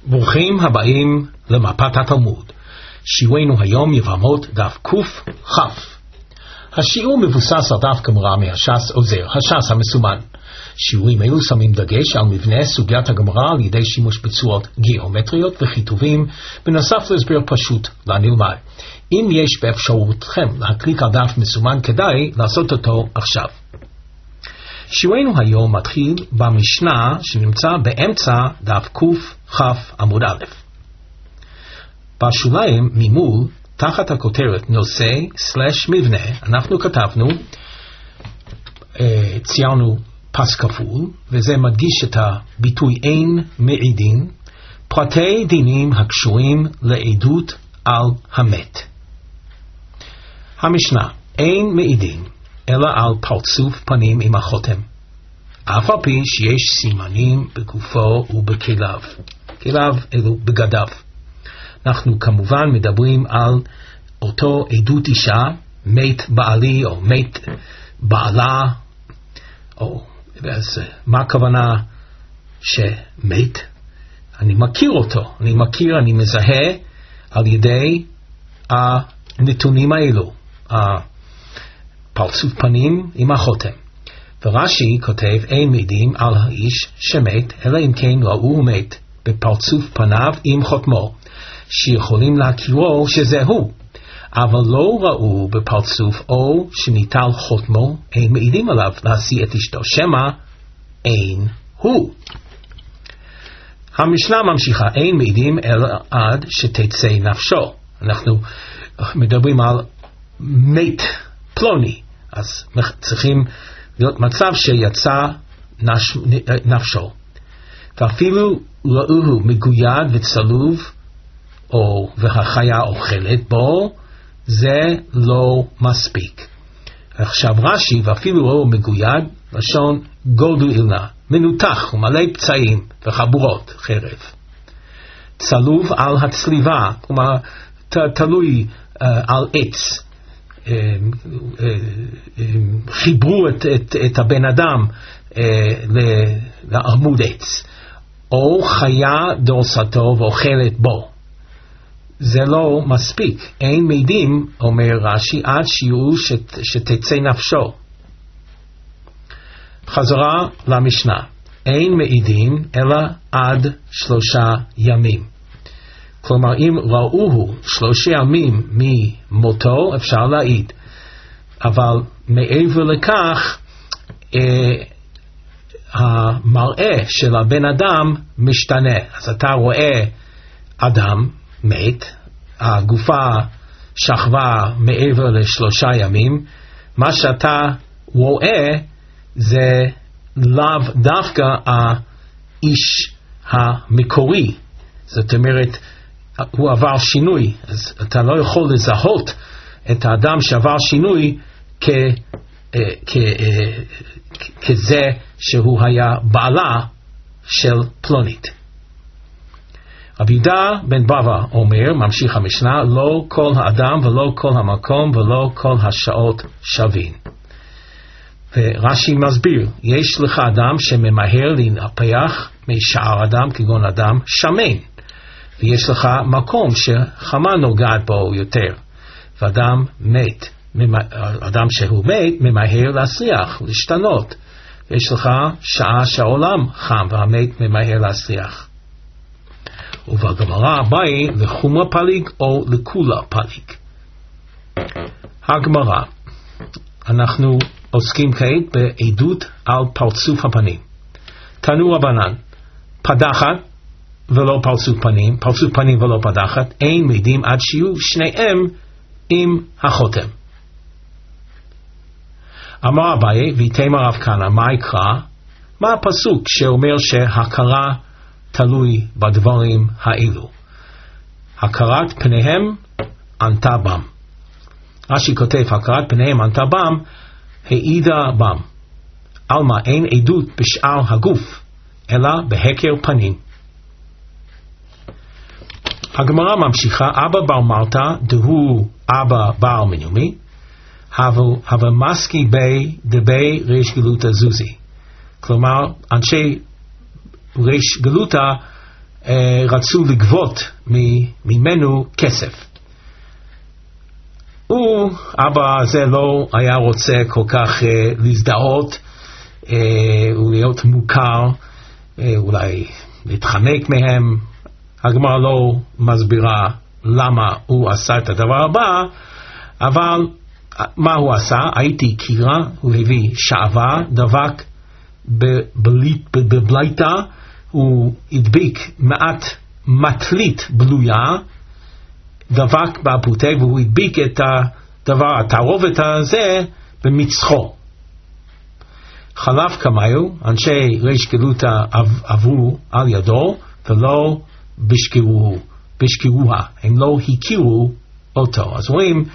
ברוכים הבאים למפת התלמוד. שיעורנו היום יבמות דף קכ. השיעור מבוסס על דף גמרא מהש"ס עוזר, הש"ס המסומן. שיעורים אלו שמים דגש על מבנה סוגיית הגמרא על ידי שימוש בצורות גיאומטריות וכיתובים, בנוסף להסבר פשוט לנלמד. אם יש באפשרותכם להקליק על דף מסומן, כדאי לעשות אותו עכשיו. שיעורנו היום מתחיל במשנה שנמצא באמצע דף קכ עמוד א'. בשוליים ממול, תחת הכותרת נושא/מבנה, אנחנו כתבנו, ציירנו פס כפול, וזה מדגיש את הביטוי אין מעידין, פרטי דינים הקשורים לעדות על המת. המשנה, אין מעידין, אלא על פרצוף פנים עם החותם, אף על פי שיש סימנים בגופו ובכליו. כליו אלו בגדיו. אנחנו כמובן מדברים על אותו עדות אישה, מת בעלי או מת בעלה, או אז מה הכוונה שמת? אני מכיר אותו, אני מזהה על ידי הנתונים האלו, הפרצוף פנים עם החותם. ורש"י כותב, אין מעידים על האיש שמת, אלא אם כן ראו מת בפרצוף פניו עם חותמו, שיכולים להכירו שזה הוא, אבל לא ראו בפרצוף או שניטל חותמו, אין מעידים עליו להשיא את אשתו, שמא אין הוא. המשנה ממשיכה, אין מעידים אלא עד שתצא נפשו. אנחנו מדברים על מת פלוני, אז צריכים להיות מצב שיצא נפשו, ואפילו ראוהו מגויד וצלוב, או והחיה אוכלת בו, זה לא מספיק. עכשיו רש"י, ואפילו ראו מגויד, לשון גודל אילנה, מנותח ומלא פצעים וחבורות חרב. צלוב על הצליבה, כלומר תלוי על עץ, חיברו את הבן אדם לעמוד עץ, או חיה דורסתו ואוכלת בו. זה לא מספיק. אין מעידים, אומר רש"י, עד שיראו שתצא נפשו. חזרה למשנה, אין מעידים אלא עד 3 ימים. כלומר, אם ראוהו 3 ימים ממותו, אפשר להעיד. אבל מעבר לכך, המראה של הבן אדם משתנה. אז אתה רואה אדם מת, הגופה שכבה מעבר ל3 ימים, מה שאתה רואה זה לאו דווקא האיש המקורי, זאת אומרת הוא עבר שינוי, אז אתה לא יכול לזהות את האדם שעבר שינוי כזה שהוא היה בעלה של פלונית. רבי יהודה בן בבא אומר, ממשיך המשנה, לא כל האדם ולא כל המקום ולא כל השעות שווים. ורש"י מסביר, יש לך אדם שממהר להנפח משאר אדם, כגון אדם שמן, ויש לך מקום שחמה נוגעת בו יותר, ואדם מת, אדם שהוא מת ממהר להסריח, להשתנות, ויש לך שעה שהעולם חם והמת ממהר להסריח. ובגמרא הבאי לחומרה פליג או לכולה פליג. הגמרא, אנחנו עוסקים כעת בעדות על פרצוף הפנים. תנו רבנן, פדחת ולא פרצוף פנים, פרצוף פנים ולא פדחת, אין מעידים עד שיהיו שניהם עם החותם. אמר אביי, ויתמר רב כהנא, מה יקרא? מה הפסוק שאומר שהכרה תלוי בדברים האלו? הכרת פניהם ענתה בם. רש"י כותב, הכרת פניהם ענתה בם, העידה בם. אלמה אין עדות בשאר הגוף, אלא בהכר פנים. הגמרא ממשיכה, אבא בר מרתא, דהו אבא בר מנומי, הווה מסקי בי דבי ריש גלותא זוזי. כלומר, אנשי ריש גלותא רצו לגבות ממנו כסף. אבא הזה לא היה רוצה כל כך להזדהות ולהיות מוכר, אולי להתחמק מהם. הגמרא לא מסבירה למה הוא עשה את הדבר הבא, אבל מה הוא עשה? הייתי קירה, הוא הביא שעווה, דבק בבליטה, הוא הדביק מעט מטלית בלויה, דבק באפוטה, והוא הדביק את הדבר, התערובת הזה, במצחו. חלף כמיו, אנשי ריש גלותא עברו על ידו, ולא בשקירוה, הם לא הכירו אותו. אז רואים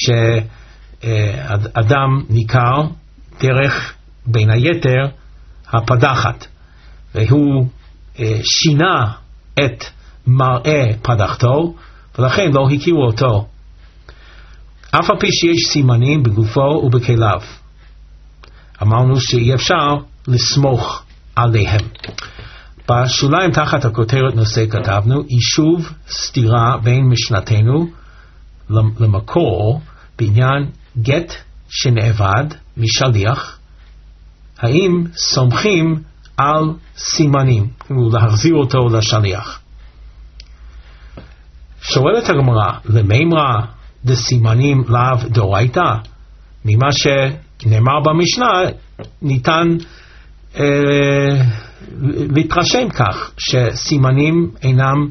שאדם ניכר דרך בין היתר הפדחת, והוא שינה את מראה פדחתו, ולכן לא הכירו אותו, אף על פי שיש סימנים בגופו ובכליו. אמרנו שאי אפשר לסמוך עליהם. בשוליים תחת הכותרת נושא כתבנו יישוב סתירה בין משנתנו למקור בעניין גט שנאבד משליח. האם סומכים על סימנים, להחזיר אותו לשליח? שואלת הגמרא, למימרא דסימנים לאו דאורייתא? ממה שנאמר במשנה ניתן להתרשם כך שסימנים אינם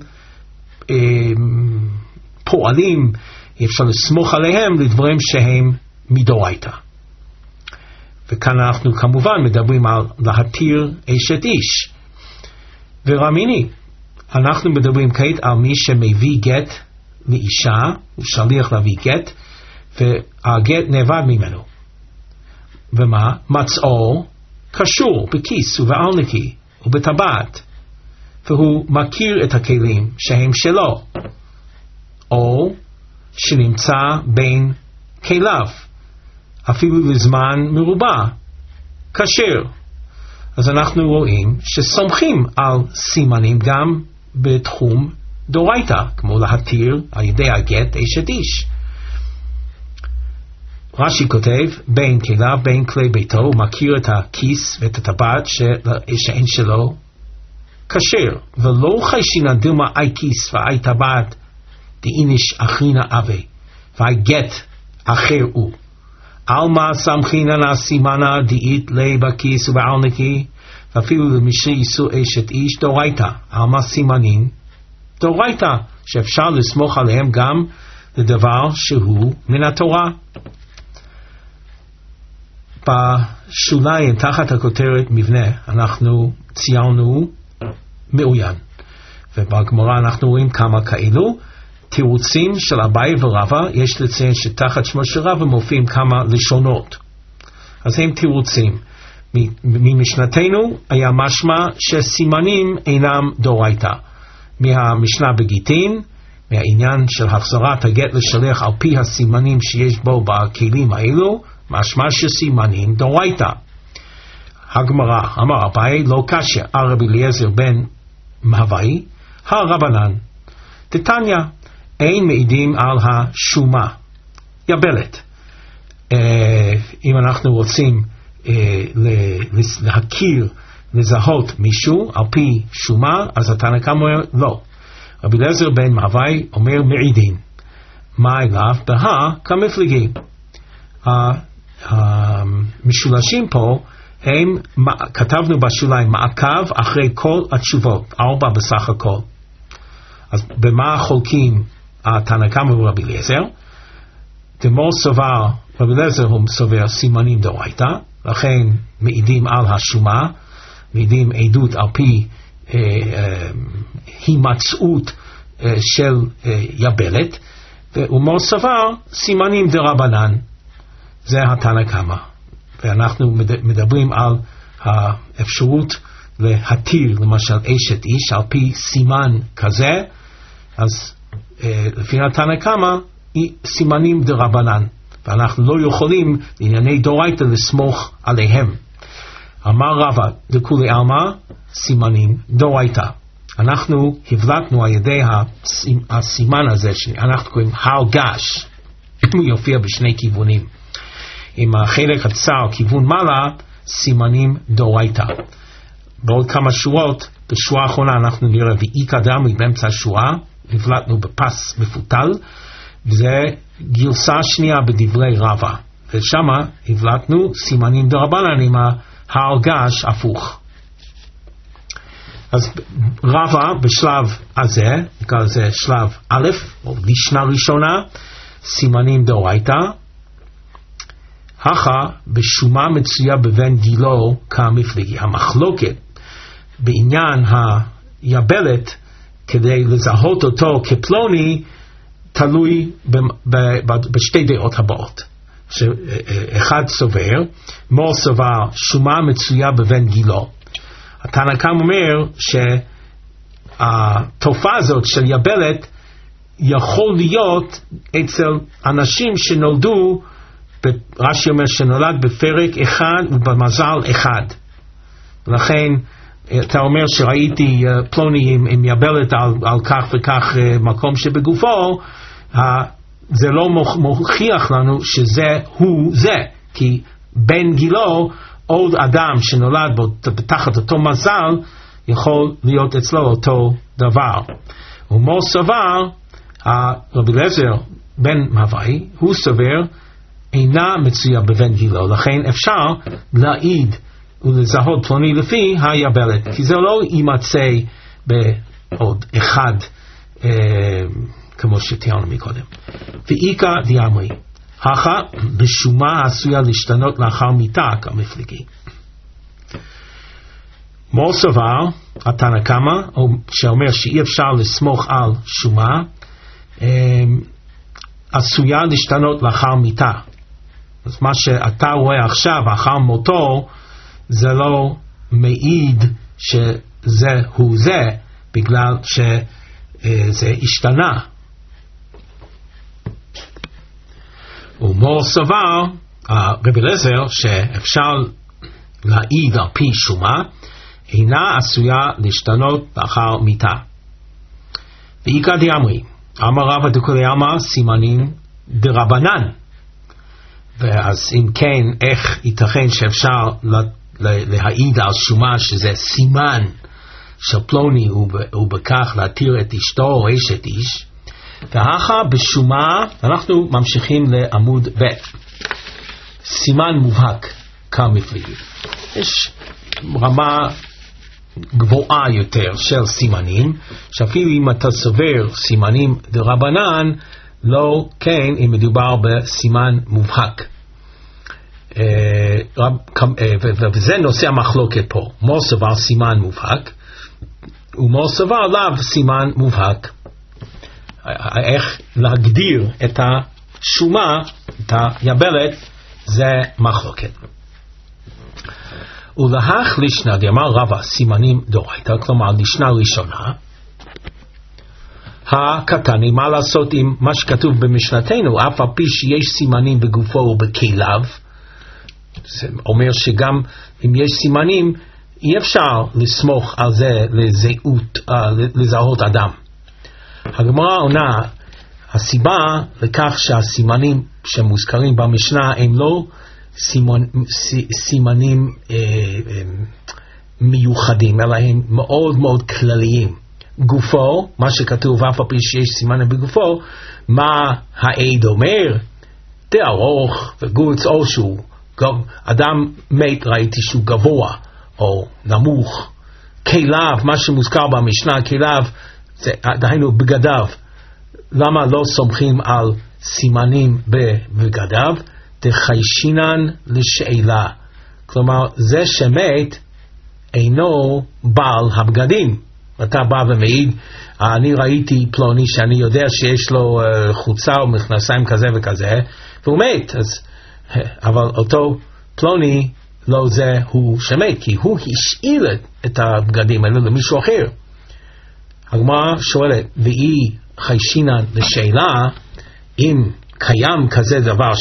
פועלים, אפשר לסמוך עליהם לדברים שהם מדאורייתא. וכאן אנחנו כמובן מדברים על להתיר אשת איש ורמיני. אנחנו מדברים כעת על מי שמביא גט לאישה, הוא שליח להביא גט, והגט נאבד ממנו. ומה? מצאו קשור בכיס ובעלניקי ובטבעת, והוא מכיר את הכלים שהם שלו, או שנמצא בין כליו, אפילו לזמן מרובה, כשר. אז אנחנו רואים שסומכים על סימנים גם בתחום דאורייתא, כמו להתיר על ידי הגט אשת איש. רש"י כותב, בין כליו, בין כלי ביתו, הוא מכיר את הכיס ואת הטבעת שאין שלו כשר, ולא חיישינא דילמה אי כיס ואי טבעת דאיניש אחרינא אבי, ואי גט אחר הוא. אלמה סמכינא סימנא דאית לי בכיס ובעלניקי, ואפילו למשי איסור אשת איש דאורייתא. אלמה סימנים דאורייתא, שאפשר לסמוך עליהם גם לדבר שהוא מן התורה. בשוליים תחת הכותרת מבנה אנחנו ציינו מעוין, ובגמרא אנחנו רואים כמה כאלו תירוצים של אביי ורבא. יש לציין שתחת שמו של רבא מופיעים כמה לשונות, אז הם תירוצים. ממשנתנו היה משמע שסימנים אינם דאורייתא. מהמשנה בגיטין, מהעניין של החזרת הגט לשליח על פי הסימנים שיש בו בכלים האלו, משמע שסימנים דאורייתא. הגמרא אמר אביי לא קשיא רבי אליעזר בן מהווי הרבנן דתניא, אין מעידים על השומה, יבלת. אם אנחנו רוצים להכיר, לזהות מישהו על פי שומה, אז התנא קמא אומר לא. רבי אליעזר בן מהווי אומר מעידין. מה אליו? כמפלגי. המשולשים פה הם, כתבנו בשוליים, מעקב אחרי כל התשובות, 4 בסך הכל. אז במה חולקים התנא קמא ורבי אליעזר? דמור סובר, רבי אליעזר הוא סובר סימנים דאורייתא, לכן מעידים על השומה, מעידים עדות על פי הימצאות של יבלת, ומור סובר סימנים דרבנן, זה התנא קמא. ואנחנו מדברים על האפשרות להתיר למשל אשת איש על פי סימן כזה, אז לפי התנא קמא סימנים דרבנן, ואנחנו לא יכולים לענייני דאורייתא לסמוך עליהם. אמר רבא דכולי עלמא סימנים דאורייתא. אנחנו הבלטנו על ידי הסימן הזה שאנחנו קוראים הר געש. הוא יופיע בשני כיוונים. עם החלק הצר כיוון מעלה, סימנים דאורייתא. בעוד כמה שורות, בשורה האחרונה אנחנו נראה ואי קדם באמצע השורה, הבלטנו בפס מפותל, וזה גרסה שנייה בדברי רבא. ושם הבלטנו סימנים דרבנן עם ההר געש הפוך. אז רבא בשלב הזה, נקרא לזה שלב א', או לשנה ראשונה, סימנים דאורייתא, הכה בשומה מצויה בבן גילו כמפלגי. המחלוקת בעניין היבלת כדי לזהות אותו כפלוני תלוי בשתי דעות הבאות. אחד סובר, מור סבר שומה מצויה בבן גילו. התנא קמא אומר שהתופעה הזאת של יבלת יכול להיות אצל אנשים שנולדו, רש"י אומר שנולד בפרק אחד ובמזל אחד. ולכן אתה אומר שראיתי פלוני עם יבלת על כך וכך מקום שבגופו, זה לא מוכיח לנו שזה הוא זה, כי בן גילו עוד אדם שנולד תחת אותו מזל יכול להיות אצלו אותו דבר. ומור סבר, רבי אליעזר בן מוואי, הוא סובר אינה מצויה בבן גילו, לכן אפשר להעיד ולזהות פלוני לפי היבלת, כי זה לא יימצא בעוד אחד כמו שתיארנו מקודם. ואיכא דאמרי, הכה בשומה עשויה להשתנות לאחר מיתה כמפלגי. מור סבר, התנא קמא, שאומר שאי אפשר לסמוך על שומה, עשויה להשתנות לאחר מיתה. אז מה שאתה רואה עכשיו אחר מותו, זה לא מעיד שזה הוא זה, בגלל שזה השתנה. ומור סבר, רבי אליעזר, שאפשר להעיד על פי שומה, אינה עשויה להשתנות לאחר מיתה. ואיכא דאמרי, אמר רבא דכולי עלמא סימנים דרבנן. ואז אם כן, איך ייתכן שאפשר להעיד על שומה שזה סימן של פלוני ובכך להתיר את אשתו או אשת איש? והכה בשומה, אנחנו ממשיכים לעמוד ב', סימן מובהק כמפלגי. יש רמה גבוהה יותר של סימנים, שאפילו אם אתה סובר סימנים דרבנן, לא כן אם מדובר בסימן מובהק. וזה נושא המחלוקת פה. מור סבר סימן מובהק, ומור סבר לאו סימן מובהק. איך להגדיר את השומה, את היבלת, זה מחלוקת. ולהך לשנה, אמר רבא, סימנים דאורייתא, כלומר לשנה ראשונה, הקטני, מה לעשות עם מה שכתוב במשנתנו, אף על פי שיש סימנים בגופו ובכליו, זה אומר שגם אם יש סימנים, אי אפשר לסמוך על זה לזהות אדם. הגמרא עונה, הסיבה לכך שהסימנים שמוזכרים במשנה הם לא סימנים מיוחדים, אלא הם מאוד מאוד כלליים. גופו, מה שכתוב אף על פי שיש סימנים בגופו, מה העד אומר? די ארוך וגוץ, או שהוא אדם מת, ראיתי שהוא גבוה או נמוך. כליו, מה שמוזכר במשנה, כליו, דהיינו בגדיו. למה לא סומכים על סימנים בבגדיו? דחיישינן לשאלה, כלומר זה שמת אינו בעל הבגדים. אתה בא ומעיד, אני ראיתי פלוני שאני יודע שיש לו חוצה או מכנסיים כזה וכזה, והוא מת. אבל אותו פלוני לא זה הוא שמת, כי הוא השאיל את הבגדים האלה למישהו אחר. הגמרא שואלת, ואי חיישינן לשאלה, אם קיים כזה דבר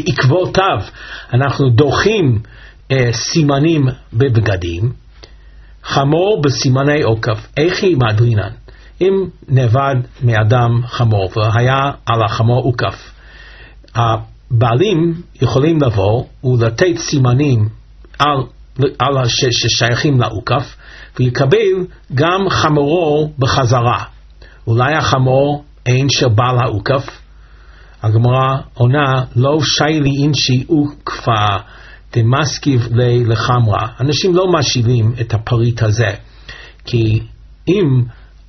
שבעקבותיו אנחנו דוחים סימנים בבגדים, חמור בסימני עוקף, איך היא מדרינן? אם נאבד מאדם חמור והיה על החמור עוקף, הבעלים יכולים לבוא ולתת סימנים על ששייכים לעוקף, ויקבל גם חמורו בחזרה. אולי החמור אין של בעל העוקף? הגמרא עונה, לא שי לי אינשי עוקפה דמסקיב לי לחמרה. אנשים לא משילים את הפריט הזה, כי אם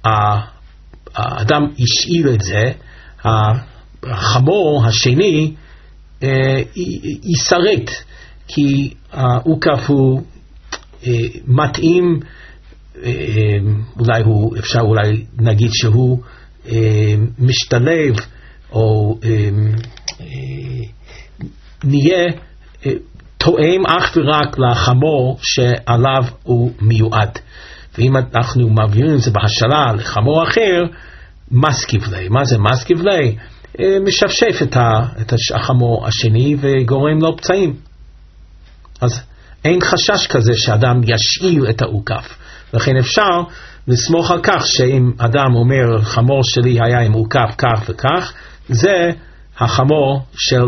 האדם השאיל את זה, החמור השני יסרט, כי העוקף הוא מתאים, אפשר אולי נגיד שהוא משתלב, או נהיה תואם אך ורק לחמור שעליו הוא מיועד. ואם אנחנו מעבירים את זה בהשאלה לחמור אחר, מסקיב לי. מה זה מסקיב לי? משפשף את החמור השני וגורם לו פצעים. אז אין חשש כזה שאדם ישאיל את העוקף. לכן אפשר לסמוך על כך שאם אדם אומר חמור שלי היה עם עוקף כך וכך, זה החמור של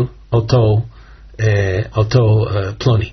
אותו פלוני.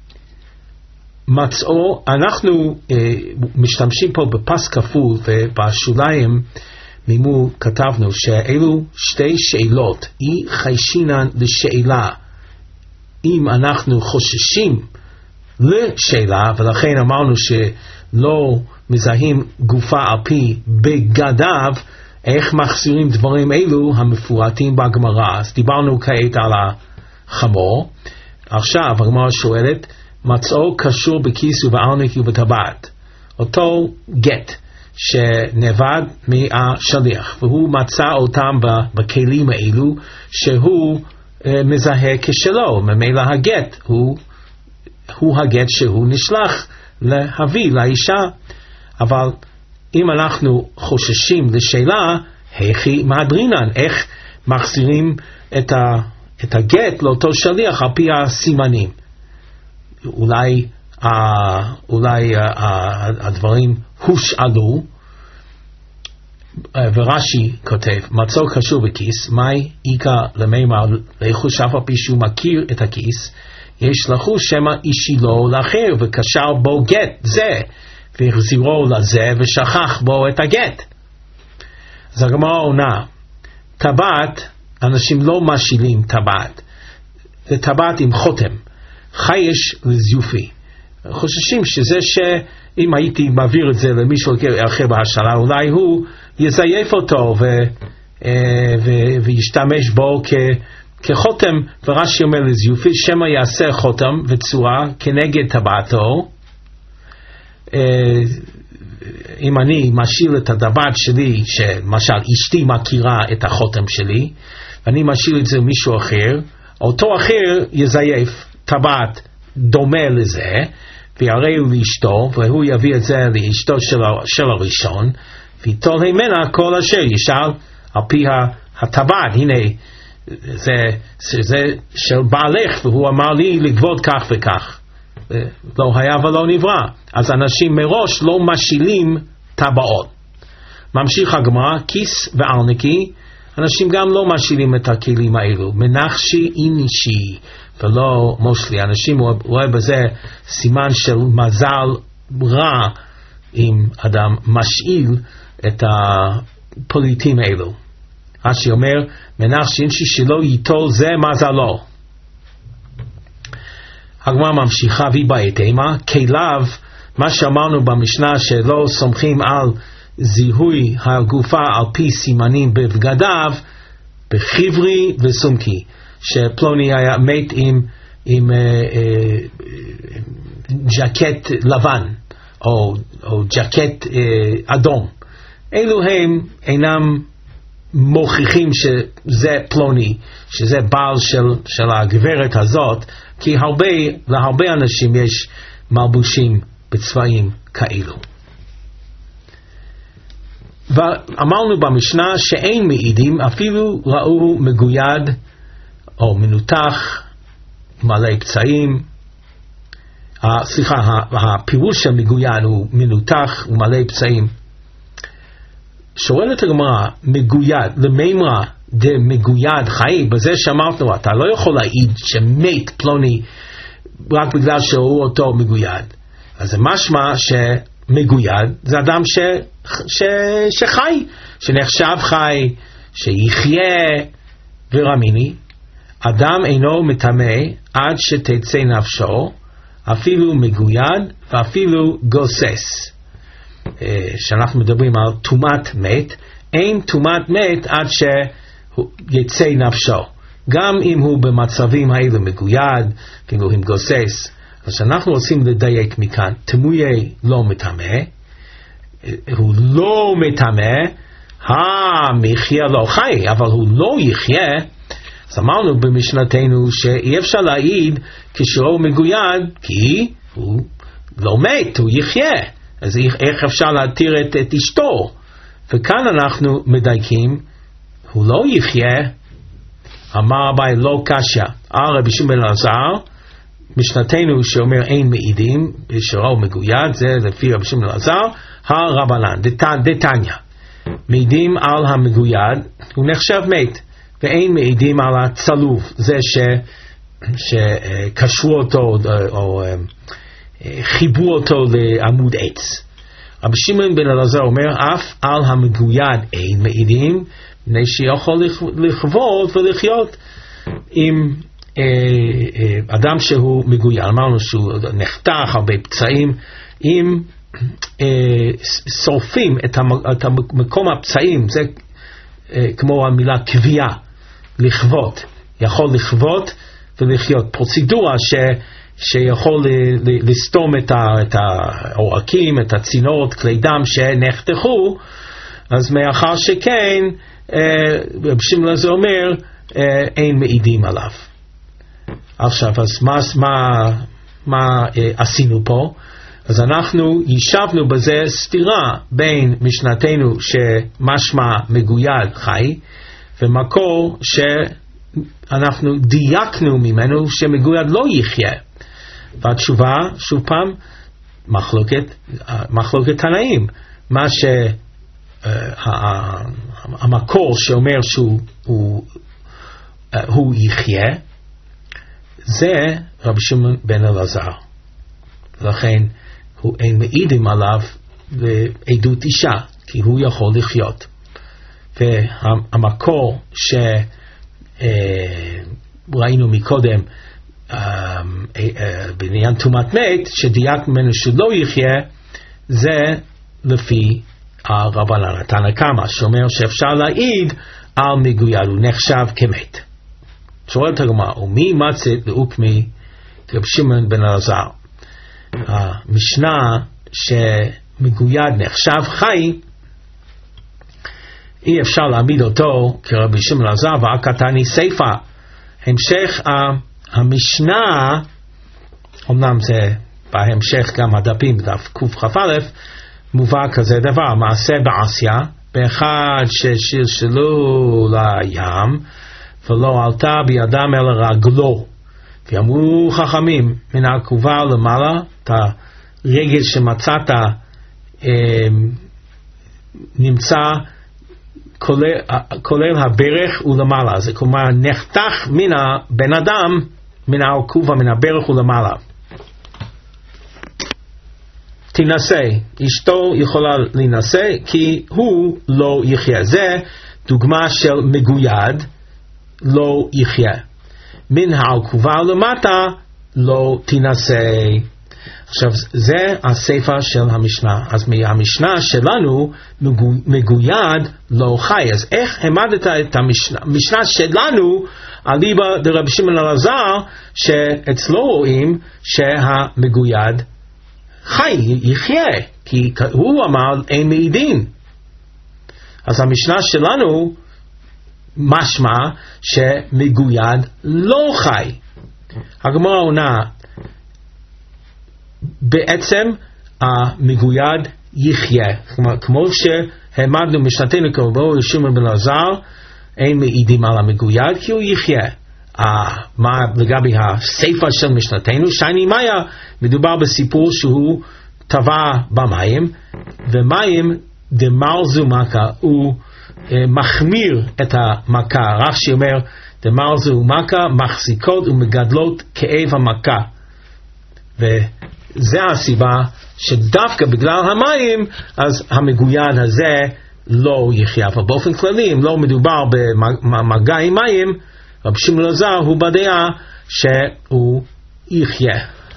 מצאו, אנחנו משתמשים פה בפס כפול, ובשוליים ממול כתבנו שאלו שתי שאלות, אי חיישינן לשאלה. אם אנחנו חוששים לשאלה, ולכן אמרנו שלא מזהים גופה על פי בגדיו, איך מחזירים דברים אלו המפורטים בגמרא. אז דיברנו כעת על החמור. עכשיו הגמרא שואלת, מצאו קשור בכיס ובערנק ובטבעת. אותו גט שנאבד מהשליח, והוא מצא אותם בכלים האלו שהוא מזהה כשלו. ממילא הגט הוא הגט שהוא נשלח להביא לאישה. אבל אם אנחנו חוששים לשאלה, איך היא מהדרינן? איך מחזירים את הגט לאותו שליח על פי הסימנים? אולי הדברים הושאלו, ורש"י כותב, מצאו קשור בכיס, מאי איקה למימר לחוש אף על פי שהוא מכיר את הכיס, יש לחוש שמא אישילו לאחר וקשר בו גט זה, והחזירו לזה ושכח בו את הגט. אז הגמרא עונה, טבעת, אנשים לא משילים טבעת, זה טבעת עם חותם, חייש לזיופי. חוששים שזה שאם הייתי מעביר את זה למישהו אחר בהשאלה, אולי הוא יזייף אותו וישתמש בו כחותם, ורש"י אומר לזיופי, שמא יעשה חותם וצורה כנגד טבעתו. אם אני משיל את הטבעת שלי, שמשל אשתי מכירה את החותם שלי, ואני משיל את זה למישהו אחר, אותו אחר יזייף טבעת דומה לזה, ויראו לאשתו, והוא יביא את זה לאשתו של הראשון, ויטול ממנה כל אשר ישאל על פי הטבעת. הנה, זה של בעלך, והוא אמר לי לגבות כך וכך. לא היה ולא נברא. אז אנשים מראש לא משילים טבעות. ממשיך הגמרא, כיס וערנקי, אנשים גם לא משילים את הכלים האלו. מנחשי אינישי ולא מושלי. אנשים רואה בזה סימן של מזל רע אם אדם משאיל את הפליטים האלו. רש"י אומר, מנחשי אינישי שלא ייטול זה מזלו. הגמרא ממשיכה ויבעת אימה, כליו, מה שאמרנו במשנה שלא סומכים על זיהוי הגופה על פי סימנים בבגדיו, בחיברי וסומקי, שפלוני היה מת עם ג'קט לבן או ג'קט אדום. אלו הם אינם מוכיחים שזה פלוני, שזה בעל של הגברת הזאת, כי להרבה אנשים יש מלבושים בצבעים כאלו. ואמרנו במשנה שאין מעידים, אפילו ראו מגויד או מנותח, מלא פצעים, סליחה, הפירוש של מגויד הוא מנותח ומלא פצעים. שואלת הגמרא, מגויד, למימרא דמגויד חי, בזה שאמרנו, אתה לא יכול להעיד שמת פלוני רק בגלל שהוא אותו מגויד. אז זה משמע שמגויד זה אדם שחי, שנחשב חי, שיחיה. ורמיני, אדם אינו מטמא עד שתצא נפשו, אפילו מגויד ואפילו גוסס. שאנחנו מדברים על טומאת מת, אין טומאת מת עד שיצא נפשו. גם אם הוא במצבים האלה מגויד, כאילו עם גוסס. אז אנחנו רוצים לדייק מכאן, תמויי לא מטמא, הוא לא מטמא, המחיה לא חי, אבל הוא לא יחיה. אז אמרנו במשנתנו שאי אפשר להעיד כשהוא מגויד, כי הוא לא מת, הוא יחיה. אז איך אפשר להתיר את אשתו? וכאן אנחנו מדייקים, הוא לא יחיה. אמר אביי לא קשיא, רבי שמעון בן אלעזר, משנתנו שאומר אין מעידים כשהוא מגויד, זה לפי רבי שמעון בן אלעזר, הרבנן, דתניא. מעידים על המגויד, הוא נחשב מת, ואין מעידים על הצלוב, זה שקשרו אותו או חיברו אותו לעמוד עץ. רבי שמעון בן אלעזר אומר, אף על המגויד אין מעידים, מפני שיכול לחוות ולחיות עם אדם שהוא מגויד. אמרנו שהוא נחתך, הרבה פצעים, אם שורפים את מקום הפצעים, זה כמו המילה קביעה, לחוות, יכול לחוות ולחיות. פרוצדורה שיכול לסתום את העורקים, את הצינורות, כלי דם שנחתכו. אז מאחר שכן, רבי שמעון זה אומר, אין מעידים עליו. עכשיו, אז מה עשינו פה? אז אנחנו ישבנו בזה סתירה בין משנתנו שמשמע מגויד חי, ומקור שאנחנו דייקנו ממנו שמגויד לא יחיה. והתשובה, שוב פעם, מחלוקת תנאים. מה המקור שאומר שהוא יחיה, זה רבי שמעון בן אלעזר. לכן הוא אין מעידים עליו בעדות אישה, כי הוא יכול לחיות. והמקור שראינו מקודם בעניין טומאת מת, שדייקנו ממנו שלא יחיה, זה לפי הרבנן תנא קמא, שאומר שאפשר להעיד על מגויד, הוא נחשב כמת. שואלת הגמרא, ומי מצאת לאוקמי רבי שמעון בן אלעזר? המשנה שמגויד נחשב חי, אי אפשר להעמיד אותו כרבי שמעון בן אלעזר, והקטני סיפא. המשך המשנה, אמנם זה בהמשך גם הדפים בדף קכ"א, מובא כזה דבר, מעשה בעשיה, באחד ששלשלו לים ולא עלתה בידם אל רגלו, ואמרו חכמים, מן העקובה למעלה, את הרגל שמצאת נמצא כולל הברך ולמעלה, זה כלומר נחתך מן הבן אדם, מן העקובה, מן הברך ולמעלה. תנסה, אשתו יכולה להינשא כי הוא לא יחיה. זה דוגמה של מגויד לא יחיה. מן העקובה למטה לא תנסה. עכשיו זה הספר של המשנה. אז מהמשנה שלנו מגויד לא חי. אז איך העמדת את המשנה שלנו אליבא דרבי שמעון בן אלעזר, שאצלו רואים שהמגויד חי, יחיה, כי הוא אמר אין מעידין. אז המשנה שלנו משמע שמגויד לא חי. הגמרא עונה, בעצם המגויד יחיה. כמו שהעמדנו משנתנו כרבי שמעון בן אלעזר, אין מעידים על המגויד כי הוא יחיה. מה לגבי הספר של משנתנו? שייני מאיה, מדובר בסיפור שהוא טבע במים, ומים דמרזו מכה, הוא מחמיר את המכה. רש"י אומר דמרזו מכה מחזיקות ומגדלות כאב המכה, וזה הסיבה שדווקא בגלל המים אז המגויד הזה לא יחיה. אבל באופן כללי, אם לא מדובר במגע עם מים, רבי שמעון אלעזר הוא בדעה שהוא יחיה.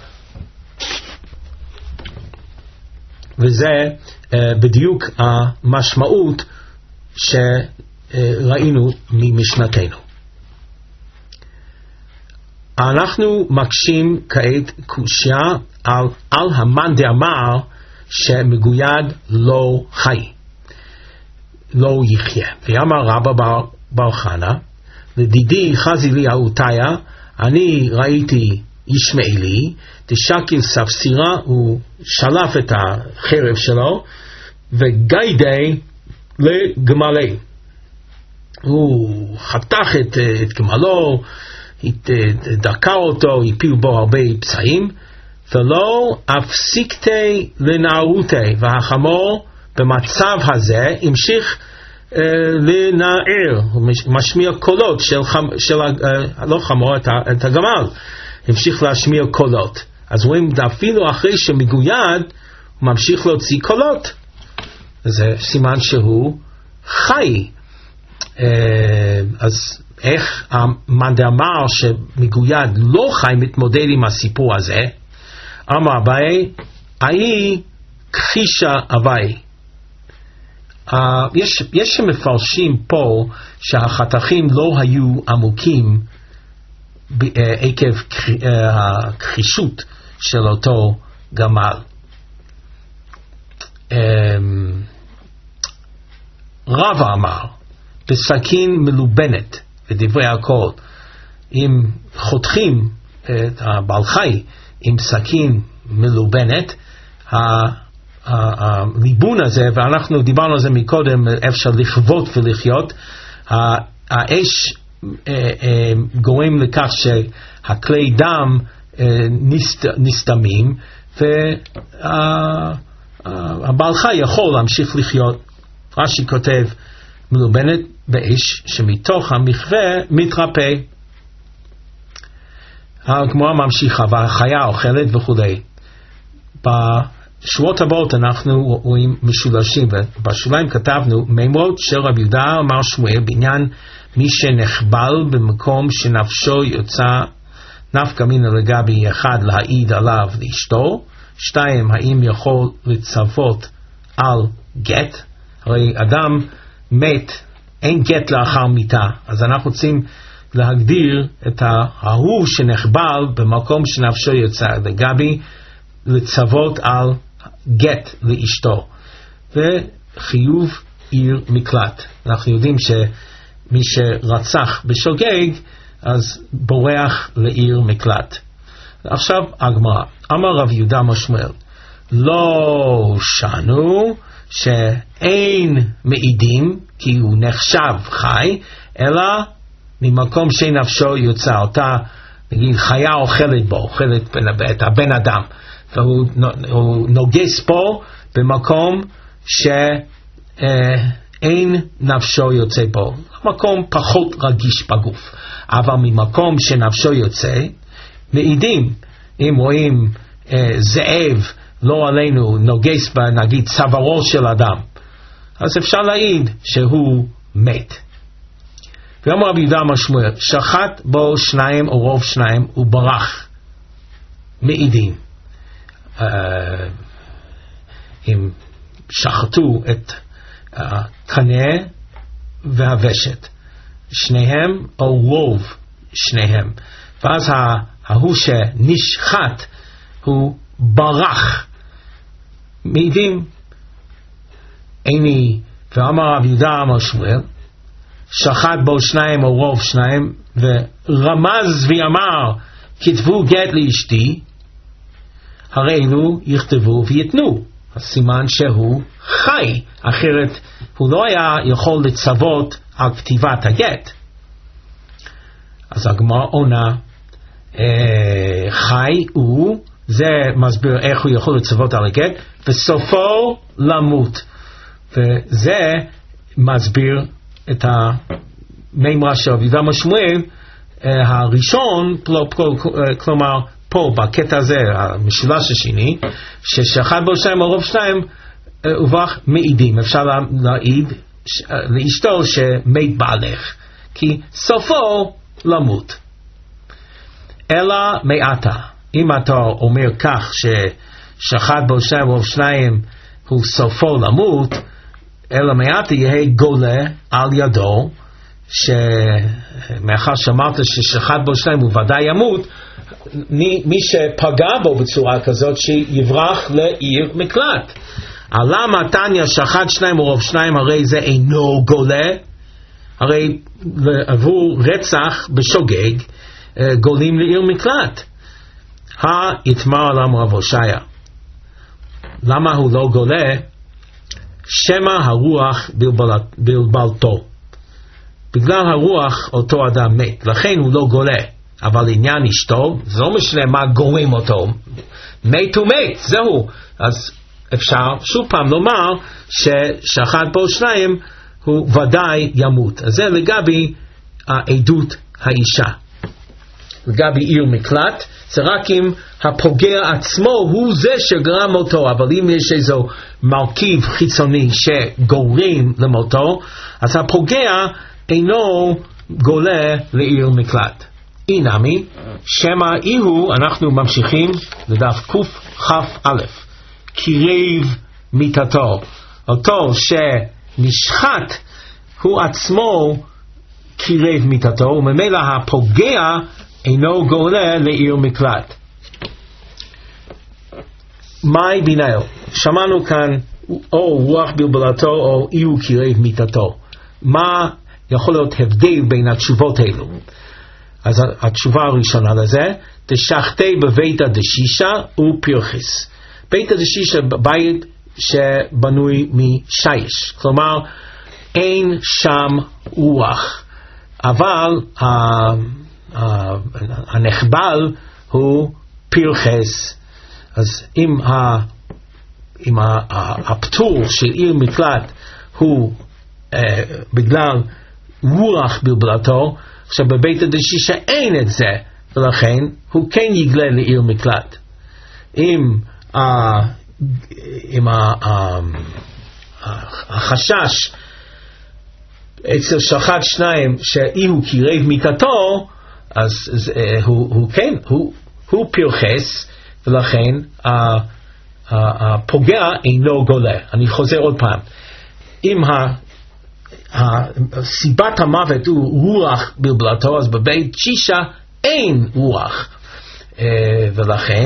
וזה בדיוק המשמעות שראינו ממשנתנו. אנחנו מקשים כעת קושיה על המאן דאמר שמגויד לא חי, לא יחיה. ואמר רבא בר חנא, לדידי חזי לי האותיה, אני ראיתי ישמעאלי, תשקיל ספסירה, הוא שלף את החרב שלו, וגיידי לגמלי. הוא חתך את גמלו, דקה אותו, הפיל בו הרבה פצעים, ולא הפסיקתי לנערותי, והחמור במצב הזה המשיך לנער, הוא משמיע קולות לא חמור, את הגמל, המשיך להשמיע קולות. אז רואים אפילו אחרי שמגויד הוא ממשיך להוציא קולות, זה סימן שהוא חי. אז איך המאן דאמר שמגויד לא חי מתמודד עם הסיפור הזה? אמר אביי, אי כחישה אביי. יש שמפרשים פה שהחתכים לא היו עמוקים עקב הכחישות של אותו גמל. רבא אמר בסכין מלובנת, בדברי הכל, אם חותכים את הבעל חי עם סכין מלובנת, הליבון הזה, ואנחנו דיברנו על זה מקודם, אפשר לכבות ולחיות, האש גורם לכך שהכלי דם נסתמים, והבעל חי יכול להמשיך לחיות. רש"י כותב מלובנת באש שמתוך המכווה מתרפא. הגמרא ממשיכה, והחיה אוכלת וכו'. בשבועות הבאות אנחנו רואים משולשים, ובשוליים כתבנו מימרות של רבי יהודה אמר שמואל בעניין מי שנחבל במקום שנפשו יוצא נפקא מינה לגבי אחד להעיד עליו לאשתו, 2 האם יכול לצוות על גט, הרי אדם מת, אין גט לאחר מיתה, אז אנחנו רוצים להגדיר את ההוא שנחבל במקום שנפשו יוצא לגבי לצוות על גט לאשתו, וחיוב עיר מקלט. אנחנו יודעים שמי שרצח בשוגג אז בורח לעיר מקלט. עכשיו הגמרא, אמר רב יהודה משמואל, לא שנו שאין מעידים כי הוא נחשב חי, אלא ממקום שנפשו יוצא, אותה נגיד חיה אוכלת בו, אוכלת את הבן אדם, והוא נוגס פה במקום שאין נפשו יוצא בו, מקום פחות רגיש בגוף. אבל ממקום שנפשו יוצא, מעידים, אם רואים זאב לא עלינו נוגס נגיד צווארו של אדם, אז אפשר להעיד שהוא מת. ואמר רבי יהודה משמואל, שחט בו 2 או רוב 2 וברח. מעידים, אם שחטו את הקנה והוושת, שניהם או רוב שניהם, ואז ההוא שנשחט הוא ברח. מעידים, איני, ואמר רבי יהודה אמר שמואל, שחט בו 2 או רוב 2 ורמז ואמר כתבו גט לאשתי, הרי אלו יכתבו ויתנו, הסימן שהוא חי, אחרת הוא לא היה יכול לצוות על כתיבת הגט. אז הגמרא עונה, חי הוא, זה מסביר איך הוא יכול לצוות על הגט, וסופו למות. וזה מסביר את המימרה של רבי יהודה שמואל, הראשון, כלומר פה בקטע הזה, המשולש השני, ששחט בו שניים או רוב שניים, ובך מעידים. אפשר להעיד לאשתו שמת בעלך, כי סופו למות. אלא מעתה, אם אתה אומר כך ששחט בו שניים או רוב שניים הוא סופו למות, אלא מעתה יהיה גולה על ידו, שמאחר שאמרת ששחט בו שניים הוא ודאי ימות, מי שפגע בו בצורה כזאת שיברח לעיר מקלט. למה תניא שחט שניים או רוב שניים, הרי זה אינו גולה? הרי עבור רצח בשוגג גולים לעיר מקלט. יתמר עליו רב הושעיה, למה הוא לא גולה? שמא הרוח בלבלתו, בגלל הרוח אותו אדם מת, לכן הוא לא גולה. אבל עניין אשתו, זה לא משנה מה גורם אותו, מת הוא מת, זהו. אז אפשר שוב פעם לומר ששחט בו שניים הוא ודאי ימות. אז זה לגבי העדות האישה. לגבי עיר מקלט, זה רק אם הפוגע עצמו הוא זה שגרם מותו, אבל אם יש איזו מרכיב חיצוני שגורם למותו, אז הפוגע אינו גולה לעיר מקלט. אינמי, שמא איהו, אנחנו ממשיכים לדף קכ"א, קירב מיתתו. אותו שנשחט הוא עצמו קירב מיתתו, וממילא הפוגע אינו גולה לעיר מקלט. מאי בינאו, שמענו כאן או רוח בלבלתו או איהו קירב מיתתו. מה יכול להיות הבדל בין התשובות האלו? אז התשובה הראשונה לזה, תשחטי בביתא דשישא ופרחס. ביתא דשישא בית שבנוי משיש, כלומר אין שם רוח, אבל הנחבל הוא פרחס. אז אם הפטור של עיר מקלט הוא בגלל רוח בלבלתו, עכשיו בביתא דשישא אין את זה, ולכן הוא כן יגלה לעיר מקלט. אם החשש אצל שחט שניים שאיהו קירב מיתתו, אז הוא כן, הוא פרחס, ולכן הפוגע אינו גולה. אני חוזר עוד פעם, אם סיבת המוות הוא רוח בלבלתו, אז בבית שישה אין רוח, ולכן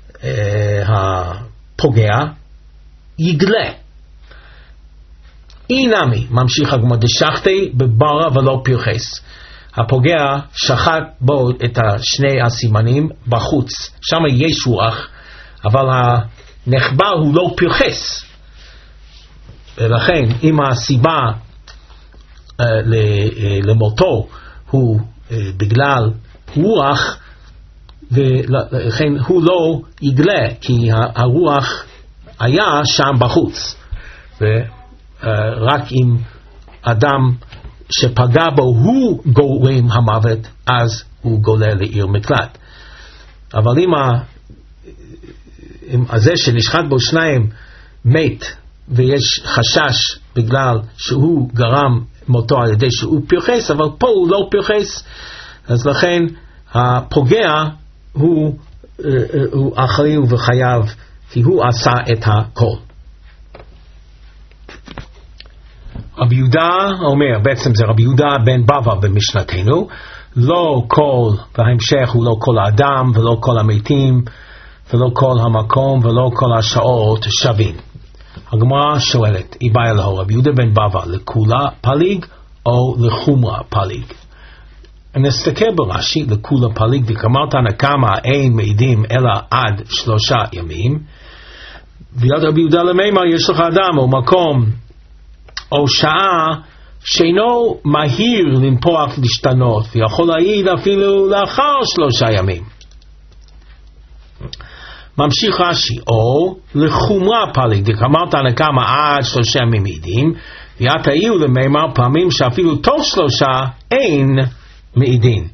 הפוגע יגלה. אינמי, ממשיך הגמרא, דשחטי בברא ולא פרחס. הפוגע שחט בו את שני הסימנים בחוץ, שם יש רוח, אבל הנחבל הוא לא פרחס, ולכן אם הסיבה למותו הוא בגלל רוח, ולכן הוא לא יגלה, כי הרוח היה שם בחוץ, ורק אם אדם שפגע בו הוא גורם המוות, אז הוא גולה לעיר מקלט. אבל אם זה שנשחט בו שניים מת, ויש חשש בגלל שהוא גרם מותו על ידי שהוא פרחס, אבל פה הוא לא פרחס, אז לכן הפוגע הוא אחראי וחייב, כי הוא עשה את הכל. רבי יהודה אומר, בעצם זה רבי יהודה בן בבא במשנתנו, לא כל, בהמשך הוא לא כל האדם ולא כל המתים ולא כל המקום ולא כל השעות שווים. הגמרא שואלת, היא באה לו, רבי יהודה בן בבא, לכולה פליג או לחומרה פליג? נסתכל ברש"י, לכולה פליג, וכאמרת נקמה אין מעידים אלא עד 3 ימים, ויד רבי יהודה למימר, יש לך אדם או מקום או שעה שאינו מהיר לנפוח להשתנות, ויכול להעיד אפילו לאחר 3 ימים. ממשיך רש"י, או לחומרה פליג, דקאמרת נקמה עד 3 ימים מעידים, ויאת העיר למימר פעמים שאפילו תוך 3 אין מעידים.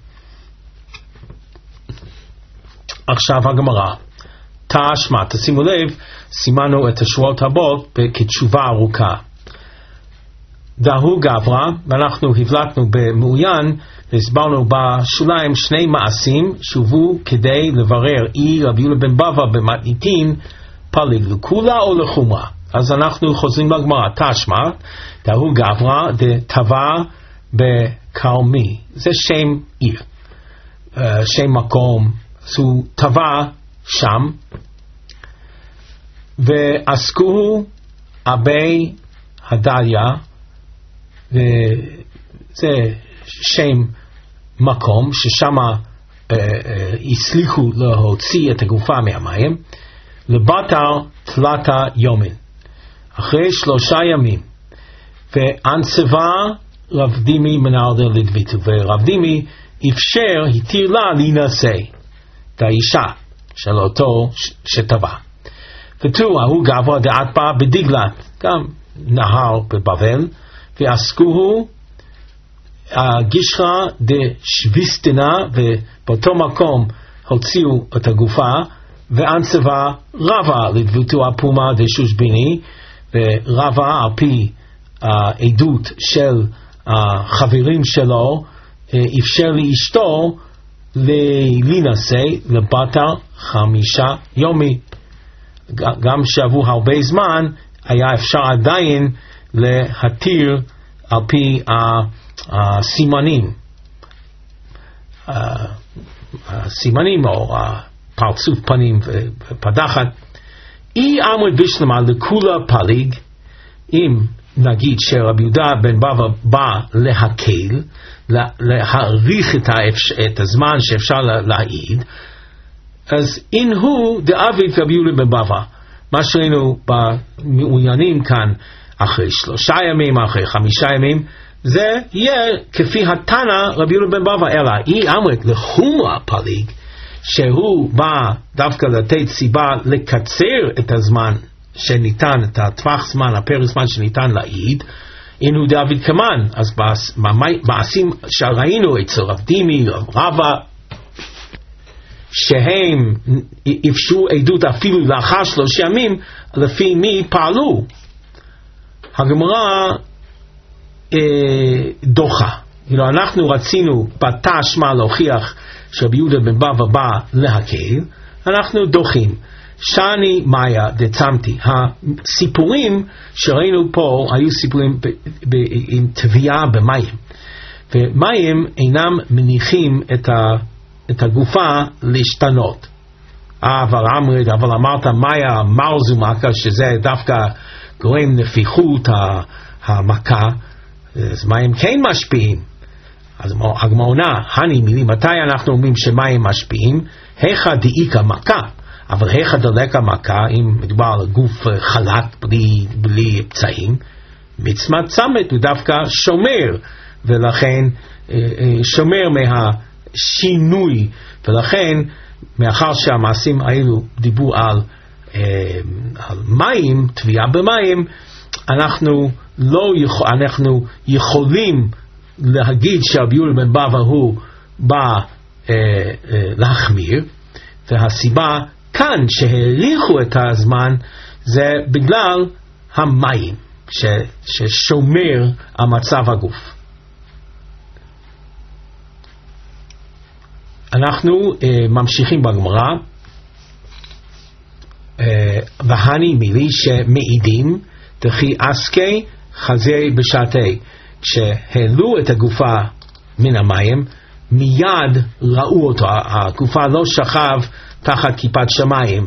עכשיו הגמרא, תשמע, תשימו לב, סימנו את השבועות הבאות כתשובה ארוכה. דהו גברא, ואנחנו הבלטנו במעוין, הסברנו בשוליים 2 מעשים שהובאו כדי לברר רבי יהודה בן בבא במתניתין פליג לכולה או לחומרה. אז אנחנו חוזרים לגמרא, תשמע, דהו גברא דטבע בכרמי, זה שם עיר, שם מקום, הוא טבע שם, ועסקוהו אבי הדליה, וזה שם מקום ששם הצליחו להוציא את הגופה מהמים, לבטר תלתה יומן, אחרי 3 ימים, ואנסבה רב דימי מנהרדר לדביתו, ורב דימי אפשר, התיר לה להינשא את האישה של אותו שטבע. ותראו, ההוא גברא דעת בה בדיגלת, גם נהר בבבל, ועסקוהו גישרא דשוויסטנה, ובאותו מקום הוציאו את הגופה, ואנסבה רבה לדביתו הפומה דשושביני, ורבה על פי העדות של החברים שלו, אפשר לאשתו להינשא לבטר 5 יומי. גם שעברו הרבה זמן, היה אפשר עדיין להתיר על פי הסימנים או פרצוף פנים ופדחת. אי אמרת בשלמה לכולה פליג, אם נגיד שרבי יהודה בן בבא בא להקל, להאריך את הזמן שאפשר להעיד, אז אין הוא דאביד רבי יהודה בן בבא, מה שראינו במעוניינים כאן, אחרי 3 ימים, אחרי 5 ימים, זה יהיה כפי התנא רבי יהודה בן בבא, אלא אי אמרת לחומרה פליג, שהוא בא דווקא לתת סיבה לקצר את הזמן שניתן, את הטווח זמן, הפרק זמן שניתן להעיד, אינו דוד כמן. אז במעשים שראינו אצל רב דימי, רבא, שהם אפשרו עדות אפילו לאחר 3 ימים, לפי מי פעלו. הגמרא דוחה. אנחנו רצינו בתשמע להוכיח שרבי יהודה בן בבא בא להקל, אנחנו דוחים. שאני מאיה דצמתי, הסיפורים שראינו פה היו סיפורים עם טביעה במים, ומים אינם מניחים את הגופה להשתנות. אבל אמרת מאיה מרזו מכה, שזה דווקא גורם נפיחות המכה, אז מים כן משפיעים. אז הגמרא הני מתי אנחנו אומרים שמים משפיעים? היכא דאיכא מכה, אבל היכא דלקא מכה, אם מדובר על גוף חלק בלי פצעים, מצמת צמת הוא דווקא שומר, ולכן שומר מהשינוי, ולכן מאחר שהמעשים האלו דיברו על מים, טביעה במים, אנחנו יכולים להגיד שרבי יהודה בן בבא הוא בא להחמיר, והסיבה כאן שהאריכו את הזמן זה בגלל המים ששומר המצב הגוף. אנחנו ממשיכים בגמרא, והני מילי שמעידים דכי עסקי חזי בשעתי, כשהעלו את הגופה מן המים מיד ראו אותו, הגופה לא שכב תחת כיפת שמיים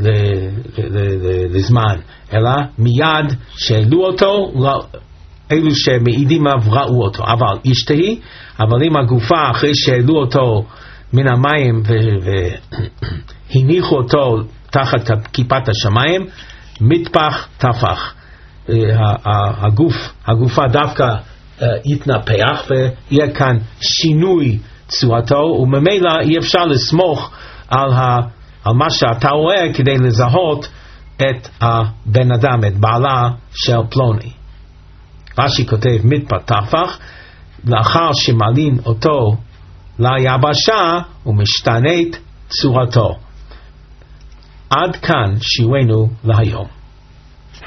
לזמן, אלא מיד שהעלו אותו, אלו שמעידים ראו אותו. אבל ישתהי, אבל אם הגופה אחרי שהעלו אותו מן המים והניחו אותו תחת כיפת השמיים, מטפח טפח, הגופה דווקא יתנפח ויהיה כאן שינוי צורתו, וממילא אי אפשר לסמוך על מה שאתה רואה כדי לזהות את הבן אדם, את בעלה של פלוני. רש"י כותב מדבר טפח, לאחר שמעלין אותו ליבשה ומשתנית צורתו. עד כאן שיעורנו להיום.